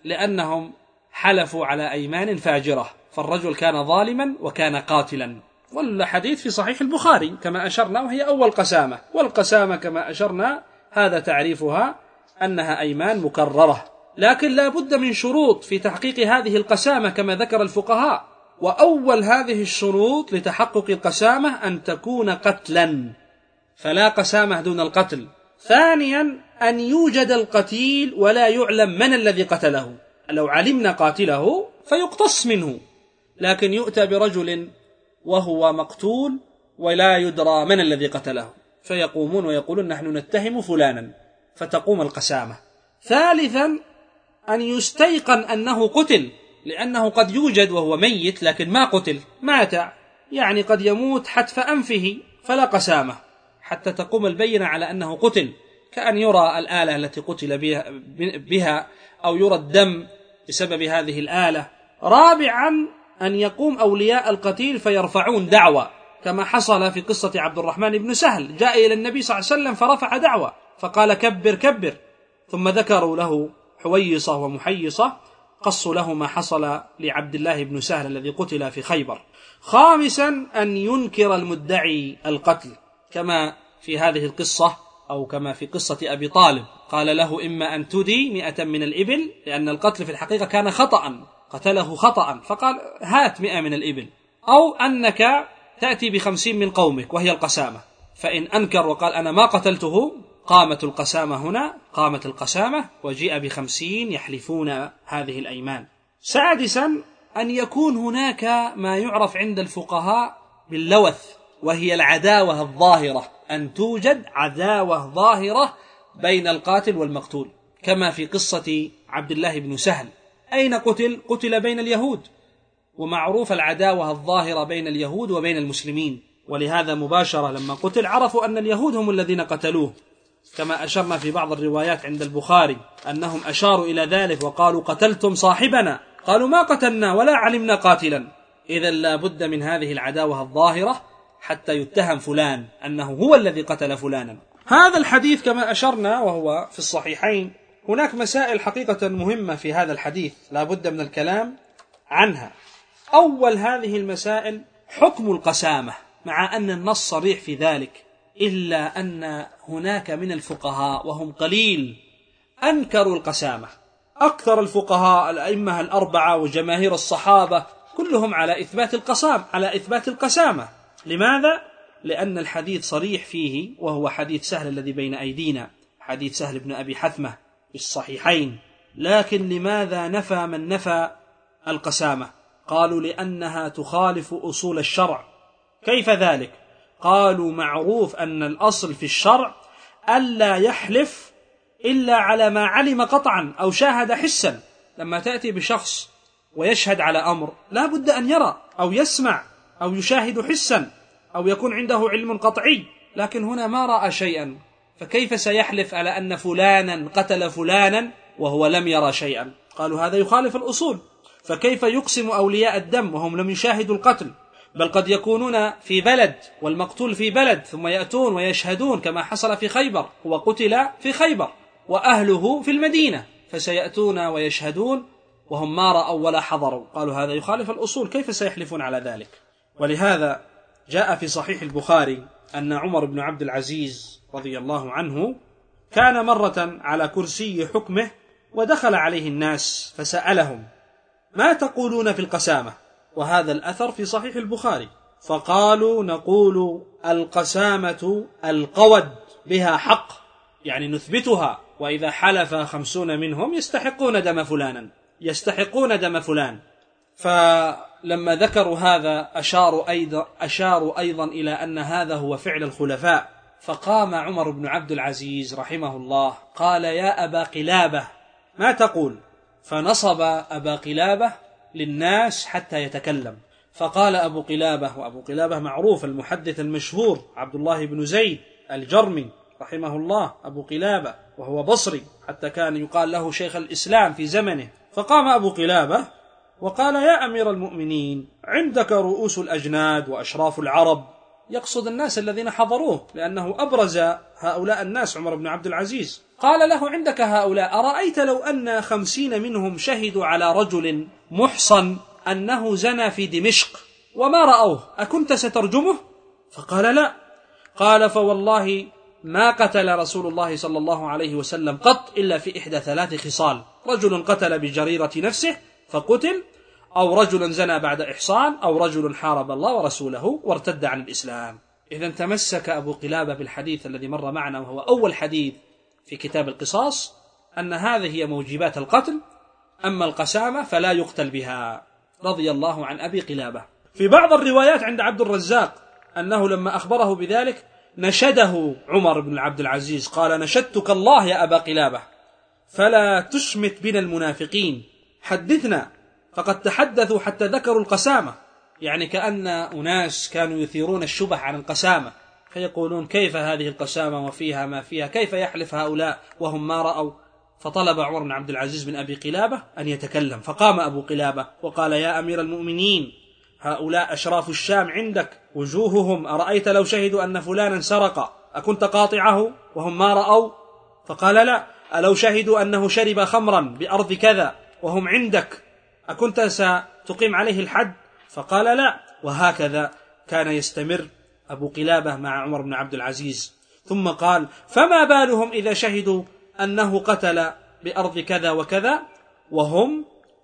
لأنهم حلفوا على أيمان فاجرة، فالرجل كان ظالما وكان قاتلا. والحديث في صحيح البخاري كما أشرنا، وهي أول قسامة، والقسامة كما أشرنا هذا تعريفها أنها أيمان مكررة، لكن لا بد من شروط في تحقيق هذه القسامة كما ذكر الفقهاء. وأول هذه الشروط لتحقق القسامة أن تكون قتلا، فلا قسامة دون القتل. ثانيا أن يوجد القتيل ولا يعلم من الذي قتله، لو علمنا قاتله فيقتص منه، لكن يؤتى برجل وهو مقتول ولا يدرى من الذي قتله، فيقومون ويقولون: نحن نتهم فلانا، فتقوم القسامة. ثالثا أن يستيقن أنه قتل، لأنه قد يوجد وهو ميت لكن ما قتل، مات، يعني قد يموت حتف أنفه، فلا قسامة حتى تقوم البينة على أنه قتل، كأن يرى الآلة التي قتل بها أو يرى الدم بسبب هذه الآلة. رابعا أن يقوم أولياء القتيل فيرفعون دعوة، كما حصل في قصة عبد الرحمن بن سهل، جاء إلى النبي صلى الله عليه وسلم فرفع دعوة فقال: كبر كبر، ثم ذكروا له حويصة ومحيصة، قصوا له ما حصل لعبد الله بن سهل الذي قتل في خيبر. خامسا أن ينكر المدعي القتل، كما في هذه القصة أو كما في قصة أبي طالب، قال له: إما أن تدي مئة من الإبل، لأن القتل في الحقيقة كان خطأ، قتله خطأ، فقال: هات مئة من الإبل، أو أنك تأتي بخمسين من قومك وهي القسامة. فإن أنكر وقال: أنا ما قتلته، قامت القسامة هنا، قامت القسامة وجيء بخمسين يحلفون هذه الأيمان. سادسا أن يكون هناك ما يعرف عند الفقهاء باللوث، وهي العداوة الظاهرة، أن توجد عداوة ظاهرة بين القاتل والمقتول، كما في قصة عبد الله بن سهل. أين قتل؟ قتل بين اليهود، ومعروف العداوة الظاهرة بين اليهود وبين المسلمين، ولهذا مباشرة لما قتل عرفوا أن اليهود هم الذين قتلوه، كما أشرنا في بعض الروايات عند البخاري أنهم أشاروا إلى ذلك وقالوا: قتلتم صاحبنا، قالوا: ما قتلنا ولا علمنا قاتلا. إذن لا بد من هذه العداوة الظاهرة حتى يتهم فلان أنه هو الذي قتل فلانا. هذا الحديث كما أشرنا وهو في الصحيحين، هناك مسائل حقيقة مهمة في هذا الحديث لا بد من الكلام عنها. أول هذه المسائل حكم القسامة، مع أن النص صريح في ذلك، إلا أن هناك من الفقهاء وهم قليل أنكروا القسامة. أكثر الفقهاء الأئمة الأربعة وجماهير الصحابة كلهم على إثبات القسام على إثبات القسامة. لماذا؟ لأن الحديث صريح فيه، وهو حديث سهل الذي بين أيدينا، حديث سهل بن أبي حثمة في الصحيحين. لكن لماذا نفى من نفى القسامة؟ قالوا: لأنها تخالف أصول الشرع. كيف ذلك؟ قالوا: معروف أن الأصل في الشرع ألا يحلف إلا على ما علم قطعا أو شاهد حسا. لما تأتي بشخص ويشهد على أمر لا بد أن يرى أو يسمع أو يشاهد حسا أو يكون عنده علم قطعي، لكن هنا ما رأى شيئا، فكيف سيحلف على أن فلانا قتل فلانا وهو لم يرى شيئا؟ قالوا: هذا يخالف الأصول. فكيف يقسم أولياء الدم وهم لم يشاهدوا القتل؟ بل قد يكونون في بلد والمقتول في بلد، ثم يأتون ويشهدون، كما حصل في خيبر، هو قتل في خيبر وأهله في المدينة، فسيأتون ويشهدون وهم ما رأوا ولا حضروا. قالوا: هذا يخالف الأصول، كيف سيحلفون على ذلك؟ ولهذا جاء في صحيح البخاري أن عمر بن عبد العزيز رضي الله عنه كان مرة على كرسي حكمه ودخل عليه الناس فسألهم: ما تقولون في القسامة؟ وهذا الأثر في صحيح البخاري. فقالوا: نقول القسامة القود بها حق، يعني نثبتها، وإذا حلف خمسون منهم يستحقون دم فلانا يستحقون دم فلان. فلما ذكروا هذا أشاروا أيضا, أشاروا أيضا إلى أن هذا هو فعل الخلفاء. فقام عمر بن عبد العزيز رحمه الله قال: يا أبا قلابة ما تقول؟ فنصب أبا قلابة للناس حتى يتكلم. فقال أبو قلابة، وأبو قلابة معروف المحدث المشهور عبد الله بن زيد الجرمي رحمه الله، أبو قلابة، وهو بصري حتى كان يقال له شيخ الإسلام في زمنه. فقام أبو قلابة وقال: يا أمير المؤمنين، عندك رؤوس الأجناد وأشراف العرب، يقصد الناس الذين حضروه لأنه أبرز هؤلاء الناس عمر بن عبد العزيز. قال له: عندك هؤلاء، أرأيت لو أن خمسين منهم شهدوا على رجل محصن أنه زنى في دمشق وما رأوه، أكنت سترجمه؟ فقال: لا. قال: فوالله ما قتل رسول الله صلى الله عليه وسلم قط إلا في إحدى ثلاث خصال: رجل قتل بجريرة نفسه فقتل، أو رجل زنى بعد إحصان، أو رجل حارب الله ورسوله وارتد عن الإسلام. إذن تمسك أبو قلابة بالحديث الذي مر معنا، وهو أول حديث في كتاب القصاص، أن هذه هي موجبات القتل، أما القسامة فلا يقتل بها، رضي الله عن أبي قلابة. في بعض الروايات عند عبد الرزاق أنه لما أخبره بذلك نشده عمر بن عبد العزيز، قال: نشدتك الله يا أبا قلابة فلا تشمت بنا المنافقين، حدثنا، فقد تحدثوا حتى ذكروا القسامة، يعني كأن أناس كانوا يثيرون الشبه عن القسامة، فيقولون: كيف هذه القسامة وفيها ما فيها، كيف يحلف هؤلاء وهم ما رأوا؟ فطلب عمر بن عبد العزيز من أبي قلابة أن يتكلم، فقام أبو قلابة وقال: يا أمير المؤمنين، هؤلاء أشراف الشام عندك، وجوههم أرأيت لو شهدوا أن فلانا سرق أكنت قاطعه وهم ما رأوا؟ فقال: لا. ألو شهدوا أنه شرب خمرا بأرض كذا وهم عندك أكنت ستقيم عليه الحد؟ فقال: لا. وهكذا كان يستمر أبو قلابة مع عمر بن عبد العزيز. ثم قال: فما بالهم إذا شهدوا أنه قتل بأرض كذا وكذا وهم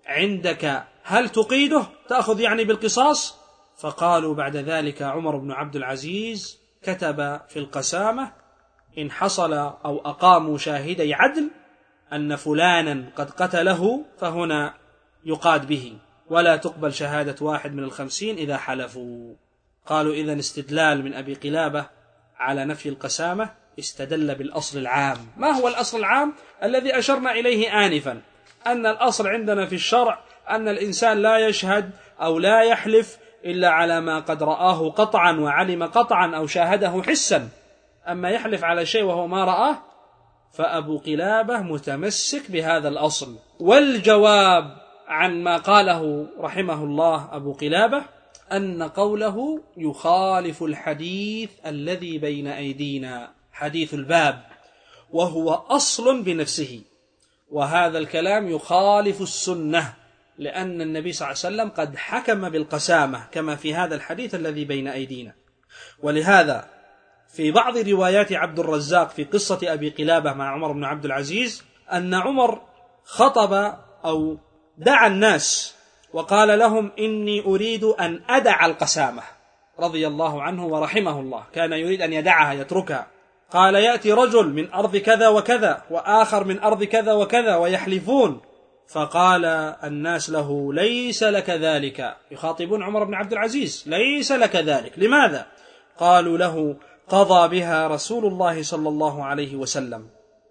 عندك، هل تقيده؟ تأخذ يعني بالقصاص؟ فقالوا بعد ذلك عمر بن عبد العزيز كتب في القسامة: إن حصل أو أقاموا شاهدي عدل أن فلانا قد قتله فهنا يقاد به، ولا تقبل شهادة واحد من الخمسين إذا حلفوا. قالوا: إذن استدلال من أبي قلابة على نفي القسامة استدل بالأصل العام. ما هو الأصل العام؟ الذي أشرنا إليه آنفا، أن الأصل عندنا في الشرع أن الإنسان لا يشهد أو لا يحلف إلا على ما قد رآه قطعا وعلم قطعا أو شاهده حسا، أما يحلف على شيء وهو ما رآه، فأبو قلابة متمسك بهذا الأصل. والجواب عن ما قاله رحمه الله أبو قلابة أن قوله يخالف الحديث الذي بين أيدينا، حديث الباب، وهو أصل بنفسه، وهذا الكلام يخالف السنة، لأن النبي صلى الله عليه وسلم قد حكم بالقسامة كما في هذا الحديث الذي بين أيدينا. ولهذا في بعض روايات عبد الرزاق في قصة أبي قلابة مع عمر بن عبد العزيز أن عمر خطب أو دعا الناس وقال لهم: إني أريد أن أدع القسامة، رضي الله عنه ورحمه الله، كان يريد أن يدعها يتركها. قال: يأتي رجل من أرض كذا وكذا وآخر من أرض كذا وكذا ويحلفون. فقال الناس له: ليس لك ذلك، يخاطبون عمر بن عبد العزيز: ليس لك ذلك. لماذا؟ قالوا له: قضى بها رسول الله صلى الله عليه وسلم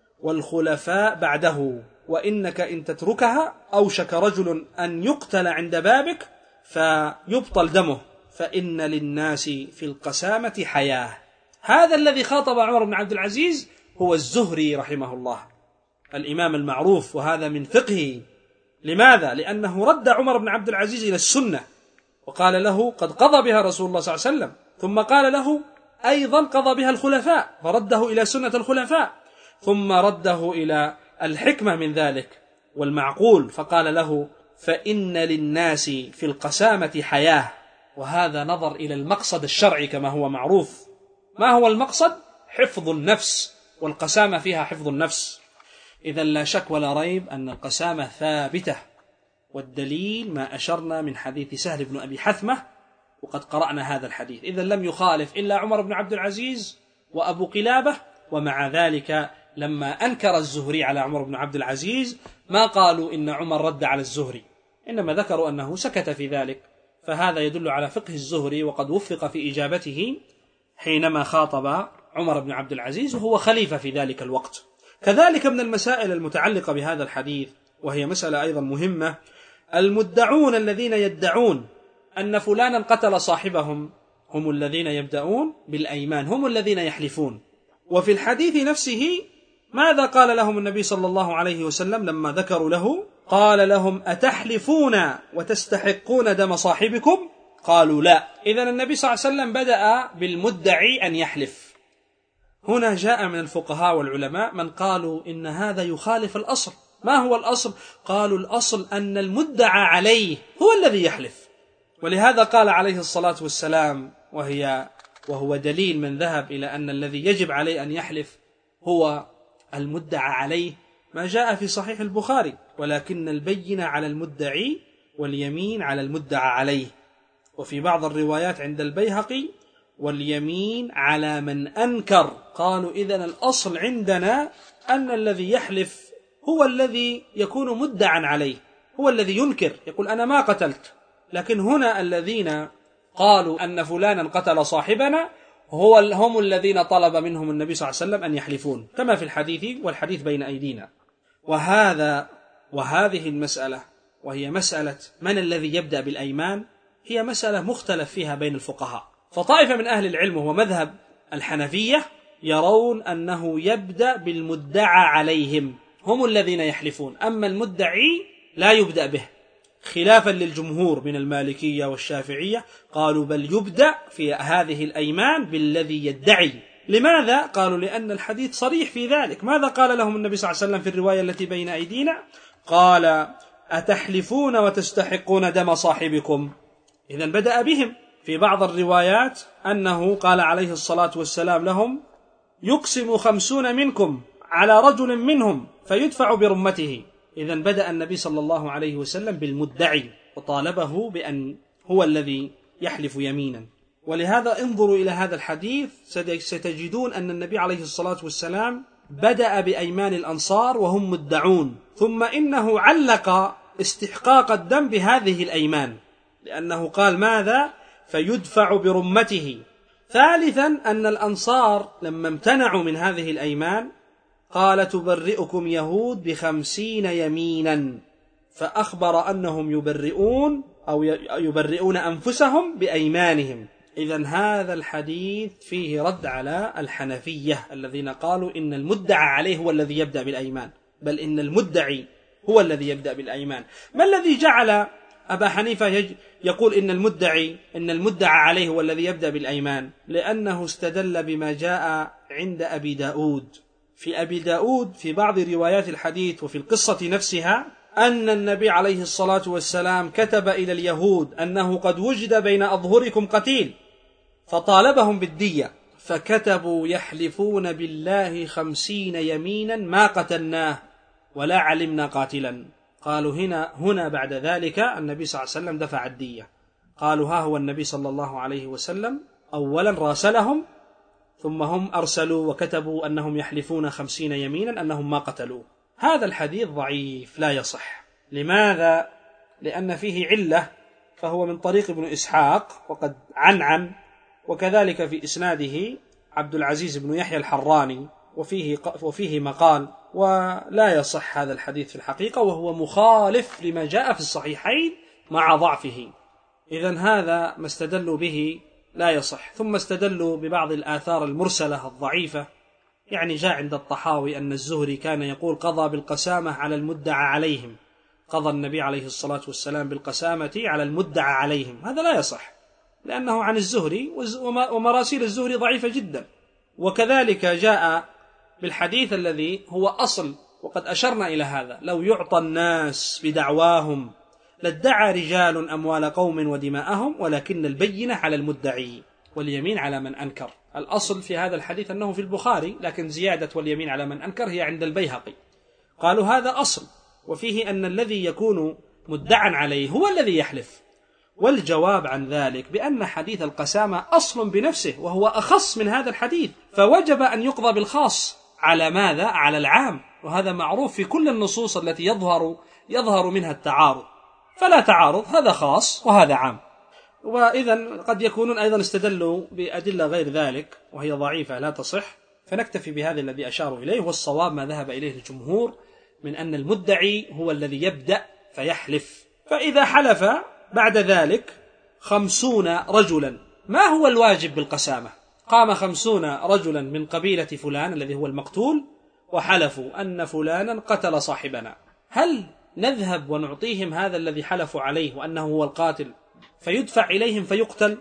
والخلفاء بعده، وإنك إن تتركها أوشك رجل أن يقتل عند بابك فيبطل دمه، فإن للناس في القسامة حياة. هذا الذي خاطب عمر بن عبد العزيز هو الزهري رحمه الله، الإمام المعروف، وهذا من فقهه. لماذا؟ لأنه رد عمر بن عبد العزيز إلى السنة وقال له: قد قضى بها رسول الله صلى الله عليه وسلم، ثم قال له أيضا قضى بها الخلفاء، فرده إلى سنة الخلفاء، ثم رده إلى الحكمة من ذلك والمعقول، فقال له: فإن للناس في القسامة حياة. وهذا نظر إلى المقصد الشرعي كما هو معروف. ما هو المقصد؟ حفظ النفس والقسامة فيها حفظ النفس. إذن لا شك ولا ريب أن القسامة ثابتة، والدليل ما أشرنا من حديث سهل بن أبي حثمة، وقد قرأنا هذا الحديث. إذن لم يخالف إلا عمر بن عبد العزيز وأبو قلابة، ومع ذلك لما أنكر الزهري على عمر بن عبد العزيز ما قالوا إن عمر رد على الزهري، إنما ذكروا أنه سكت في ذلك. فهذا يدل على فقه الزهري، وقد وفق في إجابته حينما خاطب عمر بن عبد العزيز وهو خليفة في ذلك الوقت. كذلك من المسائل المتعلقة بهذا الحديث، وهي مسألة أيضا مهمة، المدعون الذين يدعون أن فلانا قتل صاحبهم هم الذين يبدأون بالأيمان، هم الذين يحلفون. وفي الحديث نفسه ماذا قال لهم النبي صلى الله عليه وسلم لما ذكروا له؟ قال لهم: أتحلفون وتستحقون دم صاحبكم؟ قالوا لا. إذن النبي صلى الله عليه وسلم بدأ بالمدعي أن يحلف. هنا جاء من الفقهاء والعلماء من قالوا إن هذا يخالف الأصل. ما هو الأصل؟ قالوا الأصل أن المدعى عليه هو الذي يحلف، ولهذا قال عليه الصلاة والسلام، وهي وهو دليل من ذهب إلى أن الذي يجب عليه أن يحلف هو المدعى عليه، ما جاء في صحيح البخاري: ولكن البينة على المدعي واليمين على المدعى عليه. وفي بعض الروايات عند البيهقي: واليمين على من أنكر. قالوا إذن الأصل عندنا أن الذي يحلف هو الذي يكون مدعا عليه، هو الذي ينكر يقول أنا ما قتلت. لكن هنا الذين قالوا أن فلانا قتل صاحبنا هو هم الذين طلب منهم النبي صلى الله عليه وسلم أن يحلفون، كما في الحديث، والحديث بين أيدينا. وهذا وهذه المسألة، وهي مسألة من الذي يبدأ بالأيمان، هي مسألة مختلف فيها بين الفقهاء. فطائفة من أهل العلم وهو مذهب الحنفية يرون أنه يبدأ بالمدعى عليهم، هم الذين يحلفون، أما المدعي لا يبدأ به، خلافا للجمهور من المالكية والشافعية، قالوا بل يبدأ في هذه الأيمان بالذي يدعي. لماذا؟ قالوا لأن الحديث صريح في ذلك. ماذا قال لهم النبي صلى الله عليه وسلم في الرواية التي بين أيدينا؟ قال: أتحلفون وتستحقون دم صاحبكم؟ إذن بدأ بهم. في بعض الروايات أنه قال عليه الصلاة والسلام لهم: يقسم خمسون منكم على رجل منهم فيدفع برمته. إذن بدأ النبي صلى الله عليه وسلم بالمدعي وطالبه بأن هو الذي يحلف يمينا. ولهذا انظروا إلى هذا الحديث ستجدون أن النبي عليه الصلاة والسلام بدأ بأيمان الأنصار وهم مدعون، ثم إنه علق استحقاق الدم بهذه الأيمان، لأنه قال ماذا؟ فيدفع برمته. ثالثا أن الأنصار لما امتنعوا من هذه الأيمان قال: تبرئكم يهود بخمسين يمينا، فأخبر أنهم يبرئون أو يبرئون أنفسهم بأيمانهم. إذن هذا الحديث فيه رد على الحنفية الذين قالوا إن المدعى عليه هو الذي يبدأ بالأيمان، بل إن المدعي هو الذي يبدأ بالأيمان. ما الذي جعل أبا حنيفة يقول إن المدعي إن المدعى عليه هو الذي يبدأ بالأيمان؟ لأنه استدل بما جاء عند أبي داود. في أبي داود في بعض روايات الحديث وفي القصة نفسها أن النبي عليه الصلاة والسلام كتب إلى اليهود أنه قد وجد بين أظهركم قتيل، فطالبهم بالدية، فكتبوا: يحلفون بالله خمسين يمينا ما قتلناه ولا علمنا قاتلا. قالوا هنا هنا بعد ذلك النبي صلى الله عليه وسلم دفع الدية. قالوا ها هو النبي صلى الله عليه وسلم أولا راسلهم، ثم هم أرسلوا وكتبوا أنهم يحلفون خمسين يمينا أنهم ما قتلوا. هذا الحديث ضعيف لا يصح. لماذا؟ لأن فيه علة، فهو من طريق ابن إسحاق وقد عنعن، وكذلك في إسناده عبد العزيز بن يحيى الحراني، وفيه وفيه مقال، ولا يصح هذا الحديث في الحقيقة، وهو مخالف لما جاء في الصحيحين مع ضعفه. إذن هذا ما استدلوا به لا يصح. ثم استدلوا ببعض الآثار المرسلة الضعيفة، يعني جاء عند الطحاوي أن الزهري كان يقول: قضى بالقسامة على المدعى عليهم، قضى النبي عليه الصلاة والسلام بالقسامة على المدعى عليهم. هذا لا يصح، لأنه عن الزهري، ومراسيل الزهري ضعيفة جدا. وكذلك جاء بالحديث الذي هو أصل، وقد أشرنا إلى هذا: لو يعطى الناس بدعواهم لادعى رجال أموال قوم ودماءهم ولكن البينة على المدعي. واليمين على من أنكر. الأصل في هذا الحديث أنه في البخاري، لكن زيادة واليمين على من أنكر هي عند البيهقي. قالوا هذا أصل، وفيه أن الذي يكون مدعا عليه هو الذي يحلف. والجواب عن ذلك بأن حديث القسامة أصل بنفسه، وهو أخص من هذا الحديث، فوجب أن يقضى بالخاص على ماذا؟ على العام، وهذا معروف في كل النصوص التي يظهر يظهر منها التعارض، فلا تعارض، هذا خاص وهذا عام. وإذا قد يكونون أيضا استدلوا بأدلة غير ذلك وهي ضعيفة لا تصح، فنكتفي بهذا الذي أشاروا إليه، والصواب ما ذهب إليه الجمهور من أن المدعي هو الذي يبدأ فيحلف. فإذا حلف بعد ذلك خمسون رجلا، ما هو الواجب بالقسامة؟ قام خمسون رجلا من قبيلة فلان الذي هو المقتول وحلفوا أن فلانا قتل صاحبنا، هل نذهب ونعطيهم هذا الذي حلفوا عليه وأنه هو القاتل فيدفع إليهم فيقتل؟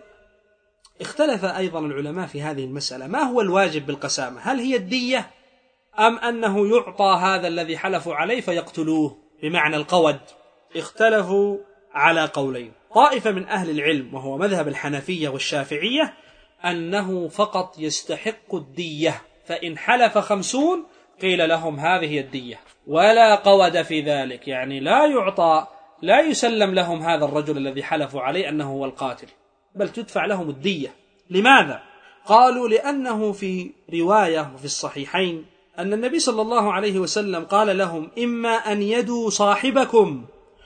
اختلف أيضا العلماء في هذه المسألة، ما هو الواجب بالقسامة؟ هل هي الدية أم أنه يعطى هذا الذي حلفوا عليه فيقتلوه بمعنى القود؟ اختلفوا على قولين. طائفة من أهل العلم وهو مذهب الحنفية والشافعية أنه فقط يستحق الدية، فإن حلف خمسون قيل لهم هذه الدية ولا قود في ذلك، يعني لا يعطى لا يسلم لهم هذا الرجل الذي حلفوا عليه أنه هو القاتل، بل تدفع لهم الدية. لماذا؟ قالوا لأنه في رواية وفي الصحيحين أن النبي صلى الله عليه وسلم قال لهم إما أن يدوا صاحبكم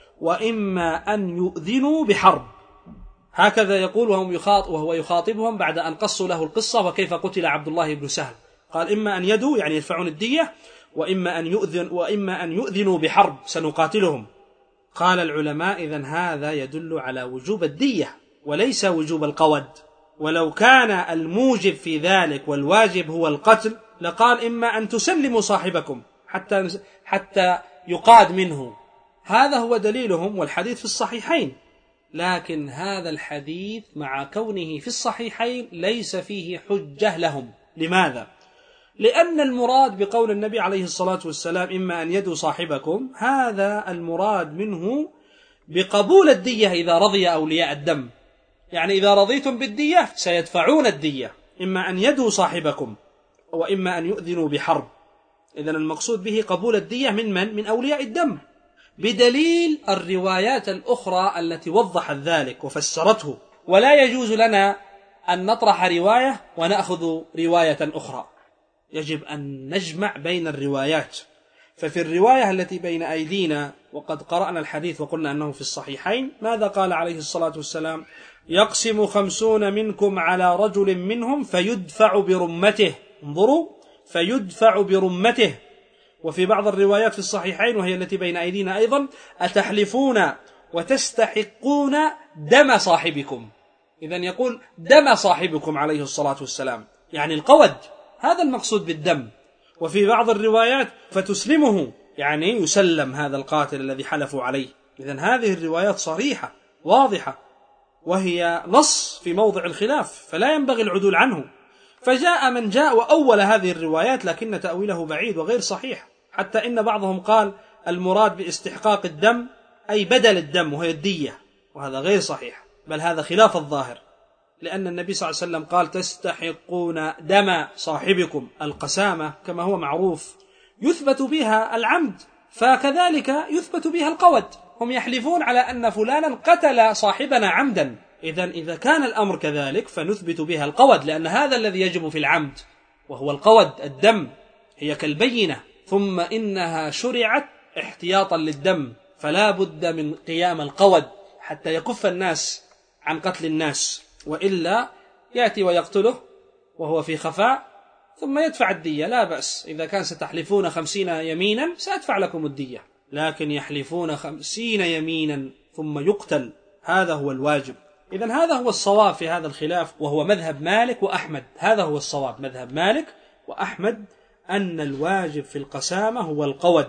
وإما أن يؤذنوا بحرب، هكذا يقول وهم يخاطب وهو يخاطبهم بعد أن قصوا له القصة وكيف قتل عبد الله بن سهل. قال إما أن يدوا يعني يدفعون الدية، وإما أن يؤذن وإما أن يؤذنوا بحرب سنقاتلهم. قال العلماء إذن هذا يدل على وجوب الدية وليس وجوب القود، ولو كان الموجب في ذلك والواجب هو القتل لقال إما أن تسلموا صاحبكم حتى حتى يقاد منه، هذا هو دليلهم والحديث في الصحيحين. لكن هذا الحديث مع كونه في الصحيحين ليس فيه حجة لهم. لماذا؟ لأن المراد بقول النبي عليه الصلاة والسلام إما أن يدوا صاحبكم، هذا المراد منه بقبول الدية إذا رضي أولياء الدم، يعني إذا رضيتم بالدية سيدفعون الدية، إما أن يدوا صاحبكم وإما أن يؤذنوا بحرب. إذن المقصود به قبول الدية من من؟ من أولياء الدم، بدليل الروايات الأخرى التي وضحت ذلك وفسرته. ولا يجوز لنا أن نطرح رواية ونأخذ رواية أخرى، يجب أن نجمع بين الروايات. ففي الرواية التي بين أيدينا وقد قرأنا الحديث وقلنا أنه في الصحيحين، ماذا قال عليه الصلاة والسلام؟ يقسم خمسون منكم على رجل منهم فيدفع برمته، انظروا، فيدفع برمته. وفي بعض الروايات في الصحيحين وهي التي بين أيدينا أيضا أتحلفون وتستحقون دم صاحبكم، إذن يقول دم صاحبكم عليه الصلاة والسلام، يعني القود، هذا المقصود بالدم. وفي بعض الروايات فتسلمه، يعني يسلم هذا القاتل الذي حلفوا عليه. إذن هذه الروايات صريحة واضحة وهي نص في موضع الخلاف، فلا ينبغي العدول عنه. فجاء من جاء وأول هذه الروايات لكن تأويله بعيد وغير صحيح، حتى إن بعضهم قال المراد باستحقاق الدم أي بدل الدم وهي الدية، وهذا غير صحيح، بل هذا خلاف الظاهر، لأن النبي صلى الله عليه وسلم قال تستحقون دم صاحبكم. القسامة كما هو معروف يثبت بها العمد، فكذلك يثبت بها القود، هم يحلفون على أن فلانا قتل صاحبنا عمدا، إذن إذا كان الأمر كذلك فنثبت بها القود، لأن هذا الذي يجب في العمد وهو القود، الدم هي كالبينة، ثم إنها شرعت احتياطا للدم، فلا بد من قيام القود حتى يكف الناس عن قتل الناس، وإلا يأتي ويقتله وهو في خفاء ثم يدفع الدية، لا بأس، إذا كان ستحلفون خمسين يمينا سأدفع لكم الدية، لكن يحلفون خمسين يمينا ثم يقتل، هذا هو الواجب. إذن هذا هو الصواب في هذا الخلاف، وهو مذهب مالك وأحمد، هذا هو الصواب، مذهب مالك وأحمد، أن الواجب في القسامة هو القود،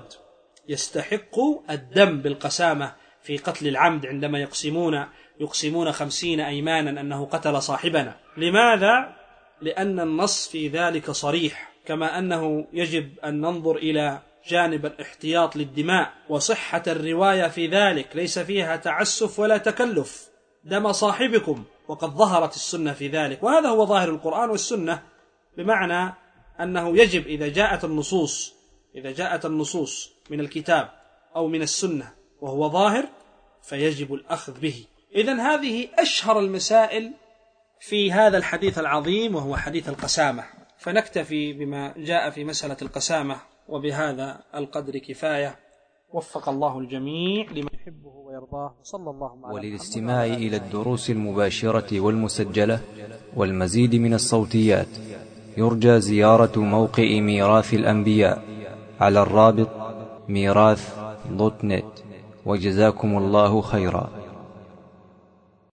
يستحق الدم بالقسامة في قتل العمد عندما يقسمون يقسمون خمسين أيمانا أنه قتل صاحبنا. لماذا؟ لأن النص في ذلك صريح، كما أنه يجب أن ننظر إلى جانب الاحتياط للدماء وصحة الرواية في ذلك، ليس فيها تعسف ولا تكلف. دم صاحبكم وقد ظهرت السنة في ذلك، وهذا هو ظاهر القرآن والسنة، بمعنى أنه يجب إذا جاءت النصوص إذا جاءت النصوص من الكتاب أو من السنة وهو ظاهر فيجب الأخذ به. إذن هذه أشهر المسائل في هذا الحديث العظيم وهو حديث القسامة، فنكتفي بما جاء في مسألة القسامة، وبهذا القدر كفاية. وفق الله الجميع لما يحبه ويرضاه، صلى الله عليه وسلم. وللاستماع إلى الدروس المباشرة والمسجلة والمزيد من الصوتيات يرجى زيارة موقع ميراث الأنبياء على الرابط ميراث دوت نت. وجزاكم الله خيرا.